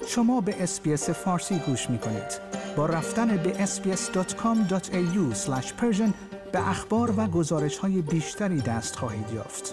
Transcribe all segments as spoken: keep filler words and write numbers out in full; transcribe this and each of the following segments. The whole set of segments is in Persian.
شما به اس‌بی‌اس فارسی گوش می‌کنید. با رفتن به اس بی اس دات کام دات ای یو اسلش پرشن به اخبار و گزارش‌های بیشتری دست خواهید یافت.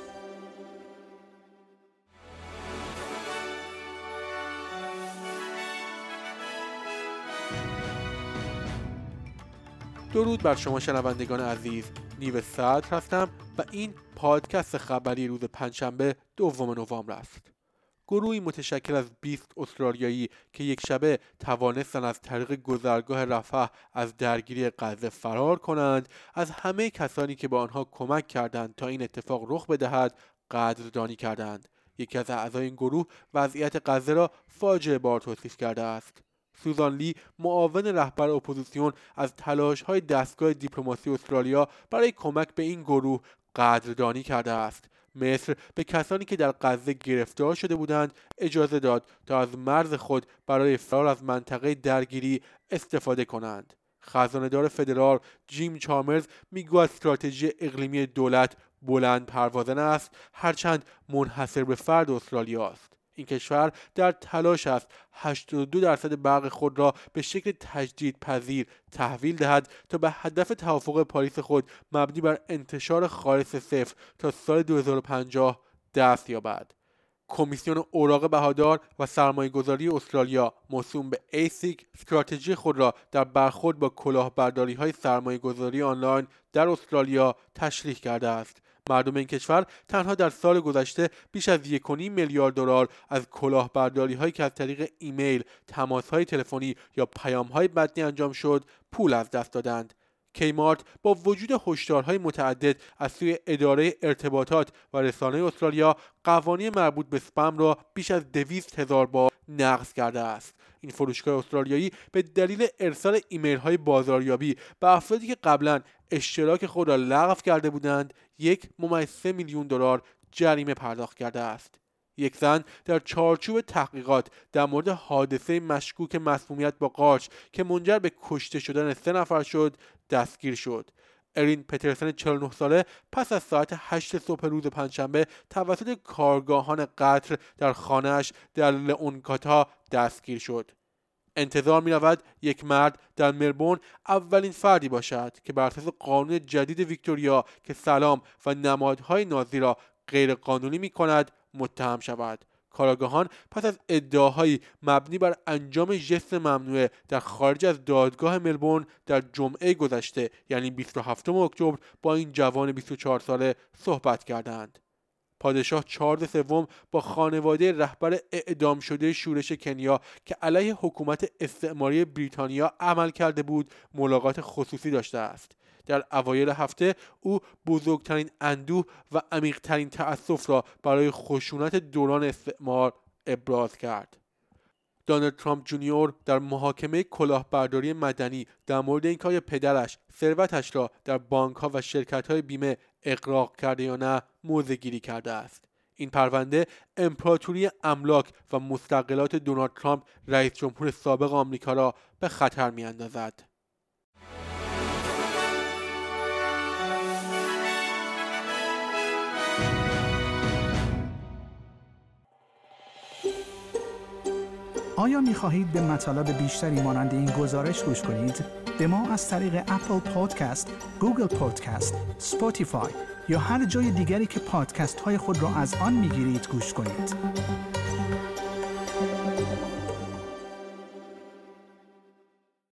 درود بر شما شنوندگان عزیز. نیو صدر هستم و این پادکست خبری روز پنجشنبه دوم نوامبر است. گروهی متشکل از بیست استرالیایی که یک شبه توانستند از طریق گذرگاه رفح از درگیری غزه فرار کنند، از همه کسانی که به آنها کمک کردند تا این اتفاق رخ بدهد قدردانی کردند. یکی از اعضای این گروه وضعیت غزه را فاجعه بار توصیف کرده است. سوزان لی، معاون رهبر اپوزیسیون، از تلاش‌های دستگاه دیپلماسی استرالیا برای کمک به این گروه قدردانی کرده است. مصر به کسانی که در غزه گرفتار شده بودند اجازه داد تا از مرز خود برای فرار از منطقه درگیری استفاده کنند. خزانه‌دار فدرال جیم چالمرز میگوید استراتژی اقلیمی دولت بلند پروازانه است، هرچند منحصر به فرد استرالیا است. این کشور در تلاش است هشتاد و دو درصد برق خود را به شکل تجدیدپذیر تحویل دهد تا به هدف توافق پاریس خود مبنی بر انتشار خالص صفر تا سال دو هزار و پنجاه دست یابد. کمیسیون اوراق بهادار و سرمایه‌گذاری استرالیا موسوم به ایسیک استراتژی خود را در برخورد با کلاهبرداری‌های سرمایه‌گذاری آنلاین در استرالیا تشریح کرده است. مردم این کشور تنها در سال گذشته بیش از یک و نیم میلیارد دلار از کلاهبرداری‌هایی که از طریق ایمیل، تماس‌های تلفنی یا پیام‌های متنی انجام شد، پول از دست دادند. کیمارت با وجود هشدارهای متعدد از سوی اداره ارتباطات و رسانه استرالیا قوانین مربوط به اسپم را بیش از دویست هزار بار نقض کرده است. این فروشگاه استرالیایی به دلیل ارسال ایمیل‌های بازاریابی به افرادی که قبلا اشتراک خود را لغو کرده بودند یک ممیز سه میلیون دلار جریمه پرداخت کرده است. یک زن در چارچوب تحقیقات در مورد حادثه مشکوک مسمومیت با قارچ که منجر به کشته شدن سه نفر شد دستگیر شد. ارین پترسن چهل و نه ساله پس از ساعت هشت صبح روز پنجشنبه توسط کارگاهان قطر در خانه‌اش در لئونکاتا دستگیر شد. انتظار می رود یک مرد در ملبورن اولین فردی باشد که بر اساس قانون جدید ویکتوریا که سلام و نمادهای نازی را غیر قانونی می کند متهم شود. کارآگاهان پس از ادعاهایی مبنی بر انجام ژست ممنوعه در خارج از دادگاه ملبورن در جمعه گذشته یعنی بیست و هفتم اکتبر با این جوان بیست و چهار ساله صحبت کردند. پادشاه چارلز سوم با خانواده رهبر اعدام شده شورش کنیا که علیه حکومت استعماری بریتانیا عمل کرده بود ملاقات خصوصی داشته است. در اوایل هفته او بزرگترین اندوه و عمیق‌ترین تأسف را برای خشونت دوران استعمار ابراز کرد. دونالد ترامپ جونیور در محاکمه کلاهبرداری مدنی در مورد اینکه آیا پدرش ثروتش را در بانک‌ها و شرکت‌های بیمه اغراق کرده یا نه موضع‌گیری کرده است. این پرونده امپراتوری املاک و مستقلات دونالد ترامپ رئیس جمهور سابق آمریکا را به خطر می‌اندازد. آیا می خواهید به مطالب بیشتری مانند این گزارش گوش کنید؟ به ما از طریق اپل پادکست، گوگل پادکست، اسپاتیفای یا هر جای دیگری که پادکست های خود را از آن می گیرید گوش کنید.